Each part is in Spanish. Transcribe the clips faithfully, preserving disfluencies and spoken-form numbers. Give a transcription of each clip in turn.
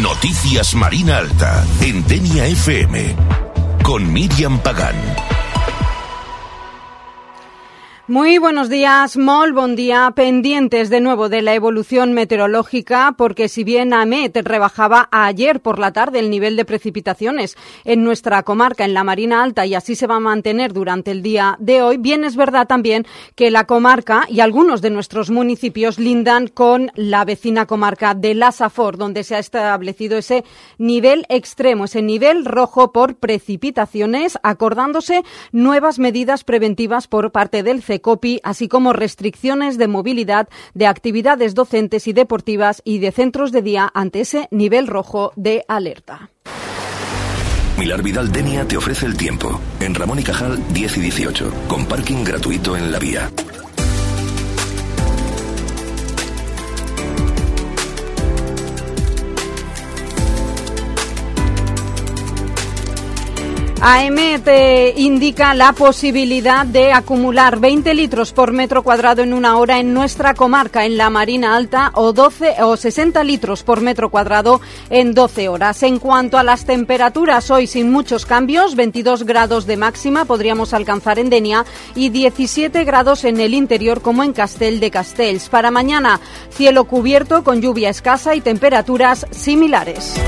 Noticias Marina Alta, en Denia F M, con Miriam Pagán. Muy buenos días, molt bon día. Pendientes de nuevo de la evolución meteorológica, porque si bien AEMET rebajaba ayer por la tarde el nivel de precipitaciones en nuestra comarca, en la Marina Alta, y así se va a mantener durante el día de hoy, bien es verdad también que la comarca y algunos de nuestros municipios lindan con la vecina comarca de la Safor, donde se ha establecido ese nivel extremo, ese nivel rojo por precipitaciones, acordándose nuevas medidas preventivas por parte del C E C O P I, así como restricciones de movilidad, de actividades docentes y deportivas y de centros de día ante ese nivel rojo de alerta. Milar Vidal Denia te ofrece el tiempo. En Ramón y Cajal diez y dieciocho, con parking gratuito en la vía. AEMET eh, indica la posibilidad de acumular veinte litros por metro cuadrado en una hora en nuestra comarca, en la Marina Alta, o doce o sesenta litros por metro cuadrado en doce horas. En cuanto a las temperaturas, hoy sin muchos cambios, veintidós grados de máxima podríamos alcanzar en Denia y diecisiete grados en el interior, como en Castell de Castells. Para mañana, cielo cubierto con lluvia escasa y temperaturas similares.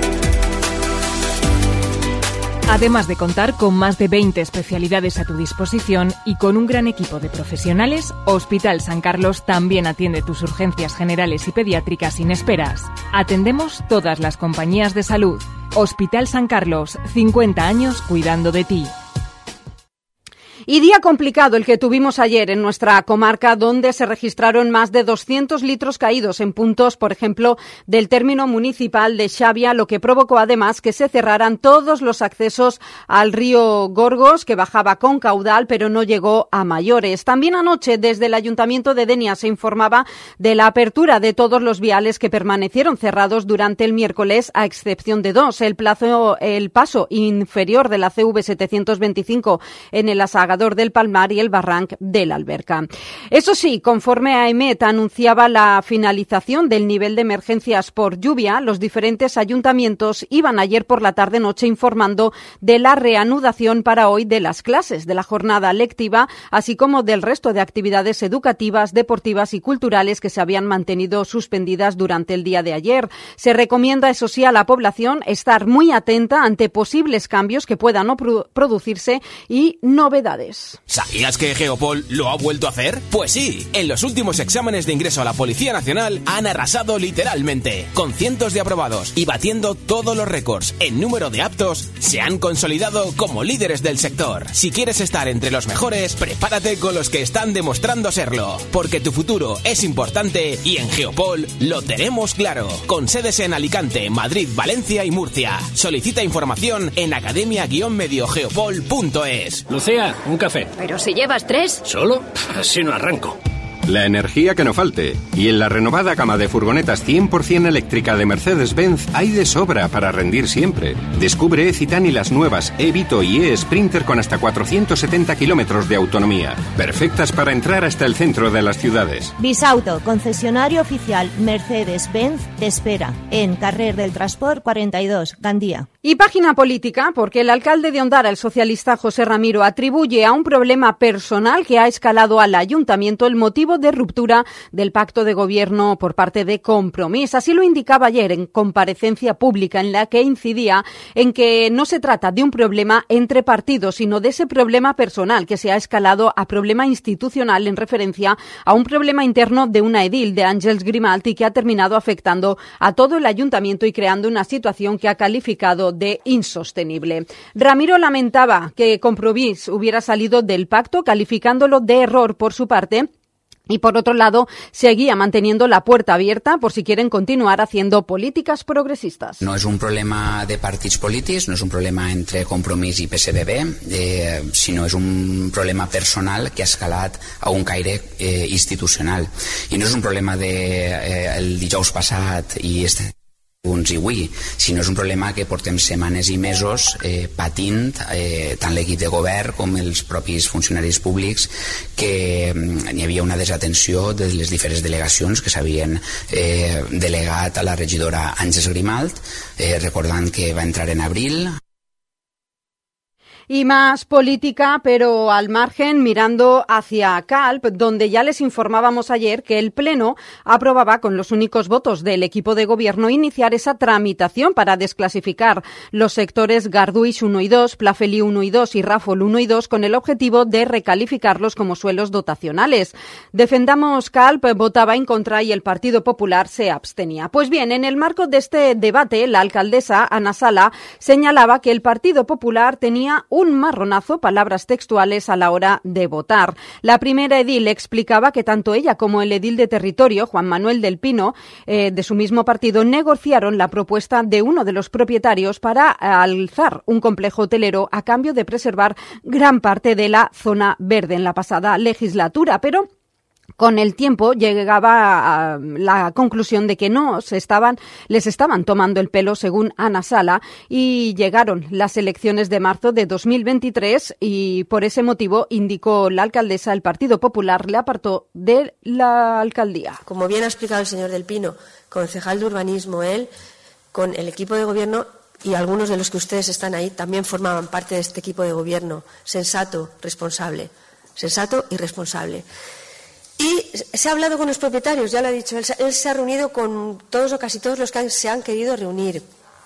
Además de contar con más de veinte especialidades a tu disposición y con un gran equipo de profesionales, Hospital San Carlos también atiende tus urgencias generales y pediátricas sin esperas. Atendemos todas las compañías de salud. Hospital San Carlos, cincuenta años cuidando de ti. Y día complicado el que tuvimos ayer en nuestra comarca, donde se registraron más de doscientos litros caídos en puntos, por ejemplo, del término municipal de Xavia, lo que provocó además que se cerraran todos los accesos al río Gorgos, que bajaba con caudal, pero no llegó a mayores. También anoche, desde el Ayuntamiento de Denia, se informaba de la apertura de todos los viales que permanecieron cerrados durante el miércoles, a excepción de dos. El plazo, el paso inferior de la C V setecientos veinticinco en el Asagador del Palmar y el Barranc de la Alberca. Eso sí, conforme AEMET anunciaba la finalización del nivel de emergencias por lluvia, los diferentes ayuntamientos iban ayer por la tarde-noche informando de la reanudación para hoy de las clases, de la jornada lectiva, así como del resto de actividades educativas, deportivas y culturales que se habían mantenido suspendidas durante el día de ayer. Se recomienda, eso sí, a la población estar muy atenta ante posibles cambios que puedan no produ- producirse y novedades. ¿Sabías que Geopol lo ha vuelto a hacer? Pues sí, en los últimos exámenes de ingreso a la Policía Nacional han arrasado literalmente, con cientos de aprobados y batiendo todos los récords en número de aptos, se han consolidado como líderes del sector. Si quieres estar entre los mejores, prepárate con los que están demostrando serlo, porque tu futuro es importante y en Geopol lo tenemos claro, con sedes en Alicante, Madrid, Valencia y Murcia. Solicita información en academia guion medio geopol punto es. Lucía, un café. Pero si llevas tres. ¿Solo? Así no arranco. La energía que no falte. Y en la renovada gama de furgonetas cien por ciento eléctrica de Mercedes-Benz hay de sobra para rendir siempre. Descubre E-Citan y las nuevas E-Vito y E-Sprinter con hasta cuatrocientos setenta kilómetros de autonomía. Perfectas para entrar hasta el centro de las ciudades. Bisauto, concesionario oficial Mercedes-Benz, te espera en Carrer del Transport cuarenta y dos, Gandía. Y página política, porque el alcalde de Ondara, el socialista José Ramiro, atribuye a un problema personal que ha escalado al ayuntamiento el motivo de ruptura del pacto de gobierno por parte de Compromís. Así lo indicaba ayer en comparecencia pública, en la que incidía en que no se trata de un problema entre partidos, sino de ese problema personal que se ha escalado a problema institucional en referencia a un problema interno de una edil, de Àngels Grimalt, y que ha terminado afectando a todo el ayuntamiento y creando una situación que ha calificado de insostenible. Ramiro lamentaba que Compromís hubiera salido del pacto, calificándolo de error por su parte. Y por otro lado, seguía manteniendo la puerta abierta por si quieren continuar haciendo políticas progresistas. No és un problema de partits polítics, no és un problema entre Compromís i P S D B, eh, sinó és un problema personal que ha escalat a un caire eh, institucional. I no és un problema de eh, el dijous passat i este uns i avui, sinó és un problema que portem setmanes i mesos eh, patint, eh, tant l'equip de govern com els propis funcionaris públics, que mm, hi havia una desatenció de les diferents delegacions que s'havien eh, delegat a la regidora Àngels Grimalt, eh, recordant que va entrar en abril. Y más política, pero al margen, mirando hacia Calp, donde ya les informábamos ayer que el Pleno aprobaba con los únicos votos del equipo de gobierno iniciar esa tramitación para desclasificar los sectores Garduix uno y dos, Plafeli uno y dos y Rafol uno y dos con el objetivo de recalificarlos como suelos dotacionales. Defendamos Calp votaba en contra y el Partido Popular se abstenía. Pues bien, en el marco de este debate, la alcaldesa Ana Sala señalaba que el Partido Popular tenía un marronazo, palabras textuales, a la hora de votar. La primera edil explicaba que tanto ella como el edil de territorio, Juan Manuel del Pino, eh, de su mismo partido, negociaron la propuesta de uno de los propietarios para alzar un complejo hotelero a cambio de preservar gran parte de la zona verde en la pasada legislatura, pero con el tiempo llegaba a la conclusión de que no se estaban, les estaban tomando el pelo, según Ana Sala, y llegaron las elecciones de marzo de dos mil veintitrés y por ese motivo, indicó la alcaldesa, el Partido Popular le apartó de la alcaldía. Como bien ha explicado el señor del Pino, concejal de urbanismo, él, con el equipo de gobierno y algunos de los que ustedes están ahí también formaban parte de este equipo de gobierno, sensato, responsable, sensato y responsable. Y se ha hablado con los propietarios, ya lo ha dicho, él, él se ha reunido con todos o casi todos los que han, se han querido reunir.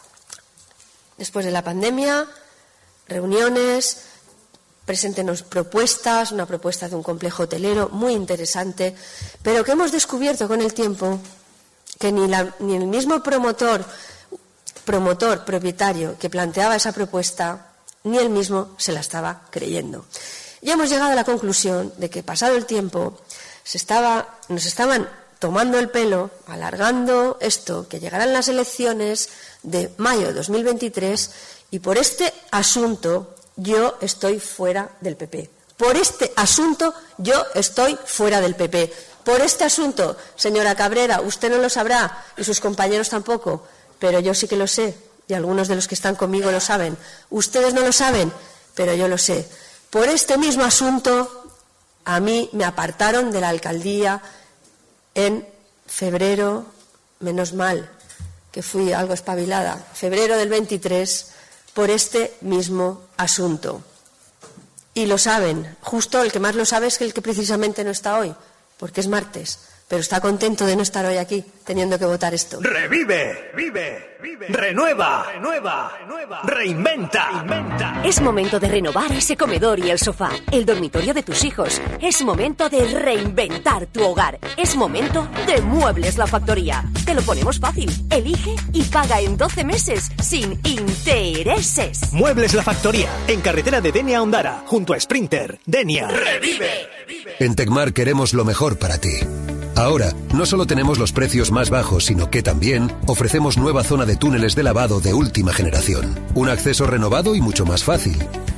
Después de la pandemia, reuniones, preséntenos propuestas, una propuesta de un complejo hotelero muy interesante, pero que hemos descubierto con el tiempo que ni, la, ni el mismo promotor, promotor, propietario que planteaba esa propuesta, ni él mismo se la estaba creyendo. Y hemos llegado a la conclusión de que, pasado el tiempo, se estaba, nos estaban tomando el pelo, alargando esto, que llegarán las elecciones de mayo de dos mil veintitrés, y por este asunto yo estoy fuera del P P. Por este asunto yo estoy fuera del P P. Por este asunto, señora Cabrera, usted no lo sabrá y sus compañeros tampoco, pero yo sí que lo sé y algunos de los que están conmigo lo saben. Ustedes no lo saben, pero yo lo sé. Por este mismo asunto, a mí me apartaron de la alcaldía en febrero, menos mal que fui algo espabilada, febrero del veintitrés, por este mismo asunto. Y lo saben, justo el que más lo sabe es el que precisamente no está hoy, porque es martes, pero está contento de no estar hoy aquí, teniendo que votar esto. ¡Revive! ¡Vive! ¡Vive! ¡Renueva! ¡Renueva! ¡Renueva! ¡Reinventa! ¡Reinventa! Es momento de renovar ese comedor y el sofá, el dormitorio de tus hijos. Es momento de reinventar tu hogar. Es momento de Muebles La Factoría. Te lo ponemos fácil. Elige y paga en doce meses, sin intereses. Muebles La Factoría, en carretera de Denia a Ondara, junto a Sprinter. Denia. ¡Revive! En Tecmar queremos lo mejor para ti. Ahora, no solo tenemos los precios más bajos, sino que también ofrecemos nueva zona de túneles de lavado de última generación. Un acceso renovado y mucho más fácil.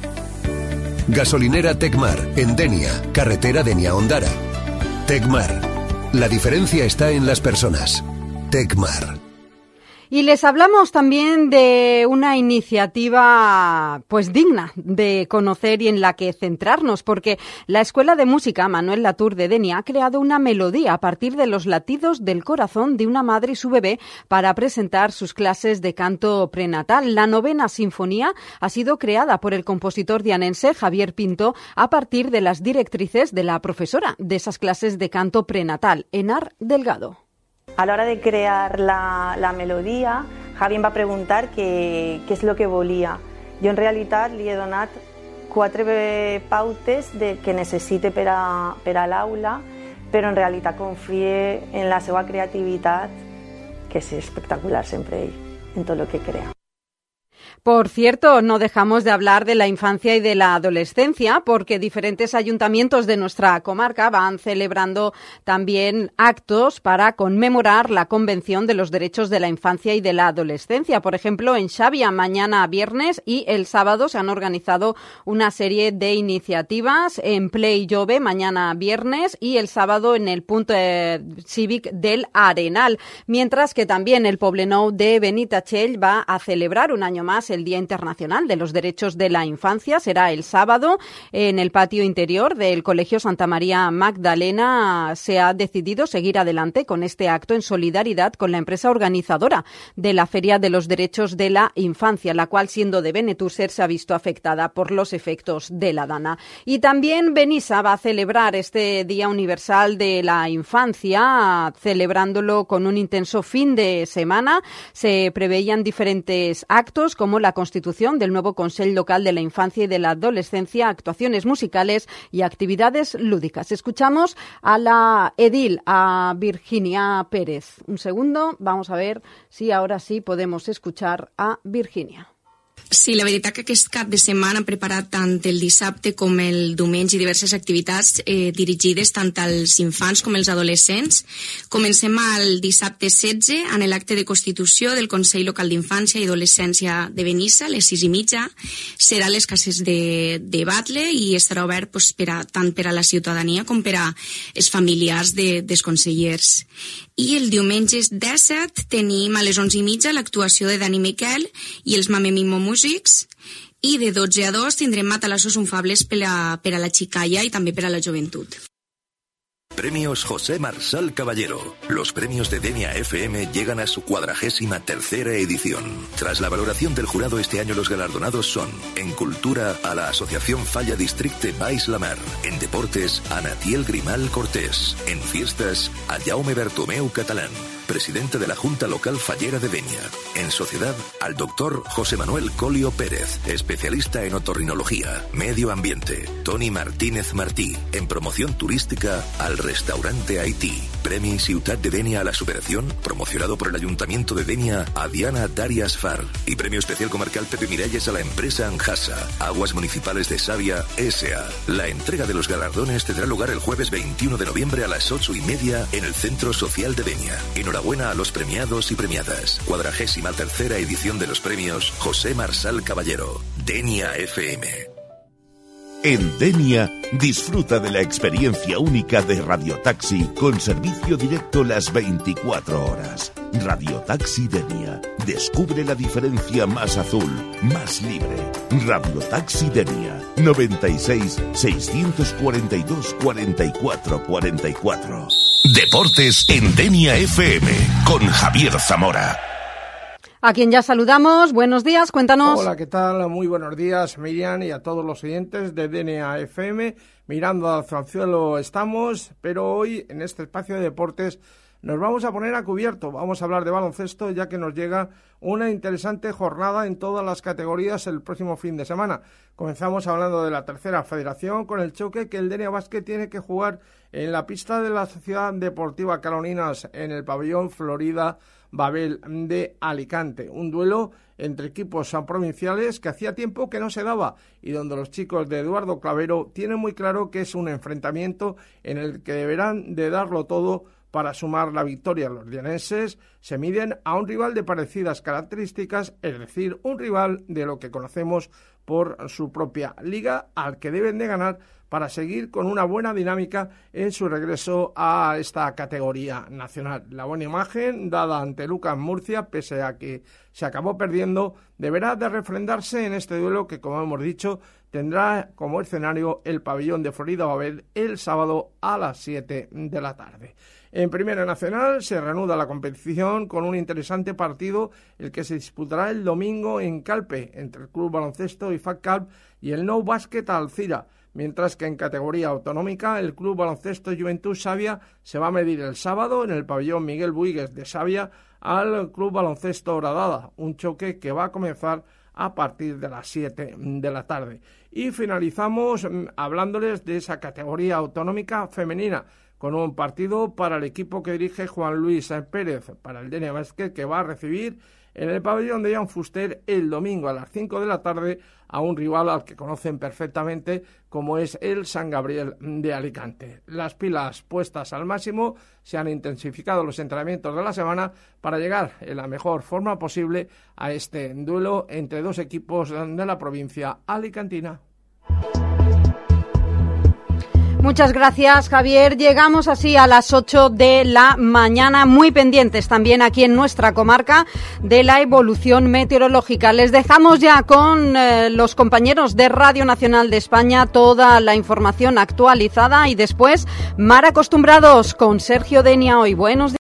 Gasolinera Tecmar, en Denia, carretera Denia-Ondara. Tecmar. La diferencia está en las personas. Tecmar. Y les hablamos también de una iniciativa pues digna de conocer y en la que centrarnos, porque la Escuela de Música Manuel Latour de Denia ha creado una melodía a partir de los latidos del corazón de una madre y su bebé para presentar sus clases de canto prenatal. La novena sinfonía ha sido creada por el compositor dianense Javier Pinto a partir de las directrices de la profesora de esas clases de canto prenatal, Enar Delgado. A la hora de crear la, la melodia, Javi em va preguntar què, què és el que volia. Jo en realitat li he donat quatre pautes de, que necessite per a, per a l'aula, però en realitat confie en la seva creativitat, que és espectacular sempre ell, en tot el que crea. Por cierto, no dejamos de hablar de la infancia y de la adolescencia, porque diferentes ayuntamientos de nuestra comarca van celebrando también actos para conmemorar la Convención de los Derechos de la Infancia y de la Adolescencia. Por ejemplo, en Xàbia, mañana viernes y el sábado se han organizado una serie de iniciativas en Play Jove, mañana viernes, y el sábado en el punto eh, cívic del Arenal. Mientras que también el Poblenou de Benitatxell va a celebrar un año más el Día Internacional de los Derechos de la Infancia. Será el sábado en el patio interior del Colegio Santa María Magdalena. Se ha decidido seguir adelante con este acto en solidaridad con la empresa organizadora de la Feria de los Derechos de la Infancia, la cual, siendo de Benetússer, se ha visto afectada por los efectos de la Dana. Y también Benissa va a celebrar este Día Universal de la Infancia, celebrándolo con un intenso fin de semana. Se preveían diferentes actos como la constitución del nuevo Consell Local de la Infancia y de la Adolescencia, actuaciones musicales y actividades lúdicas. Escuchamos a la edil, a Virginia Pérez. Un segundo, vamos a ver si ahora sí podemos escuchar a Virginia. Sí, la veritat que aquest cap de setmana han preparat tant el dissabte com el diumenge diverses activitats eh, dirigides tant als infants com als adolescents. Comencem el dissabte setze en l'acte de constitució del Consell Local d'Infància i Adolescència de Benissa, a les sis i mitja. Serà a les cases de, de Batle i estarà obert pues, per a, tant per a la ciutadania com per a els familiars de, dels consellers. I el diumenge disset tenim a les onze i mitja l'actuació de Dani Miquel i els Mame Mimo Músics, i de dotze a dos tindrem matalassos unfables per a, per a la xicalla i també per a la joventut. Premios José Marsal Caballero. Los premios de Denia F M llegan a su cuadragésima tercera edición. Tras la valoración del jurado, este año los galardonados son: en Cultura, a la Asociación Falla Districte Baix la Mar; en Deportes, a Natiel Grimal Cortés; en Fiestas, a Jaume Bertomeu Catalán, presidente de la Junta Local Fallera de Denia; en Sociedad, al doctor José Manuel Colio Pérez, especialista en otorrinología, medio ambiente; Toni Martínez Martí; en Promoción Turística, al Restaurante Haití; Premi Ciutat de Denia a la Superación, promocionado por el Ayuntamiento de Denia, a Diana Darias Far; y Premio Especial Comarcal Pepe Miralles a la empresa Anjasa; Aguas Municipales de Xàbia S A La entrega de los galardones tendrá lugar el jueves veintiuno de noviembre a las ocho y media en el Centro Social de Denia. Enhorabuena a los premiados y premiadas. Cuadragésima tercera edición de los premios José Marsal Caballero. Denia F M. En Denia, disfruta de la experiencia única de Radiotaxi con servicio directo las veinticuatro horas. Radiotaxi Denia. Descubre la diferencia más azul, más libre. Radiotaxi Denia. noventa y seis, seiscientos cuarenta y dos, cuarenta y cuatro cuarenta y cuatro. Deportes en Denia F M con Javier Zamora. A quien ya saludamos, buenos días, cuéntanos. Hola, ¿qué tal? Muy buenos días, Miriam, y a todos los oyentes de Denia F M. Mirando hacia el cielo estamos, pero hoy en este espacio de deportes nos vamos a poner a cubierto. Vamos a hablar de baloncesto, ya que nos llega una interesante jornada en todas las categorías el próximo fin de semana. Comenzamos hablando de la tercera federación con el choque que el Denia Basket tiene que jugar en la pista de la Sociedad Deportiva Carolinas en el pabellón Florida Babel de Alicante. Un duelo entre equipos provinciales que hacía tiempo que no se daba y donde los chicos de Eduardo Clavero tienen muy claro que es un enfrentamiento en el que deberán de darlo todo para sumar la victoria. Los dianenses se miden a un rival de parecidas características, es decir, un rival de lo que conocemos por su propia liga, al que deben de ganar para seguir con una buena dinámica en su regreso a esta categoría nacional. La buena imagen dada ante Lucas Murcia, pese a que se acabó perdiendo, deberá de refrendarse en este duelo que, como hemos dicho, tendrá como escenario el pabellón de Florida Babel el sábado a las siete de la tarde. En Primera Nacional se reanuda la competición con un interesante partido, el que se disputará el domingo en Calpe, entre el Club Baloncesto I F A C Calp y el Nou Bàsquet Alcira, mientras que en categoría autonómica el Club Baloncesto Joventut Xàbia se va a medir el sábado en el pabellón Miguel Buigues de Xàbia al Club Baloncesto Horadada, un choque que va a comenzar a partir de las siete de la tarde. Y finalizamos hablándoles de esa categoría autonómica femenina, con un partido para el equipo que dirige Juan Luis Pérez, para el Denia Basket, que va a recibir en el pabellón de Jan Fuster el domingo a las cinco de la tarde a un rival al que conocen perfectamente como es el San Gabriel de Alicante. Las pilas puestas al máximo, se han intensificado los entrenamientos de la semana para llegar en la mejor forma posible a este duelo entre dos equipos de la provincia alicantina. Muchas gracias, Javier. Llegamos así a las ocho de la mañana, muy pendientes también aquí en nuestra comarca de la evolución meteorológica. Les dejamos ya con eh, los compañeros de Radio Nacional de España toda la información actualizada y después, Mar Acostumbrados con Sergio Denia hoy. Buenos días.